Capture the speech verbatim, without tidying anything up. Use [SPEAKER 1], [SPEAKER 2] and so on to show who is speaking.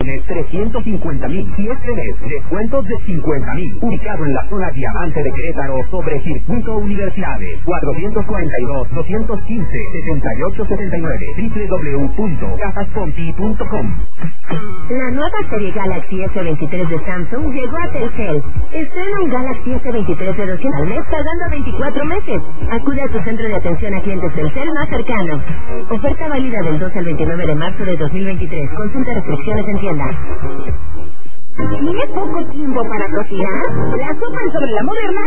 [SPEAKER 1] millones trescientos cincuenta mil. Y este mes, descuentos de cincuenta mil. Ubicado en la zona Diamante de Querétaro, sobre Circuito Universidades. cuatrocientos cuarenta y dos, doscientos quince, setenta y ocho setenta y nueve. doble u doble u doble u punto gafas conti punto com.
[SPEAKER 2] La nueva serie Galaxy S veintitrés de Samsung llegó a Telcel. Estrena un Galaxy S veintitrés de doscientos al mes pagando veinticuatro meses. Acude a tu centro de atención a clientes Telcel más cercano. Oferta válida del dos al veintinueve de marzo de dos mil veintitrés. Consulta restricciones en tienda.
[SPEAKER 3] ¿Tiene poco tiempo para cocinar? La sopa sobre la moderna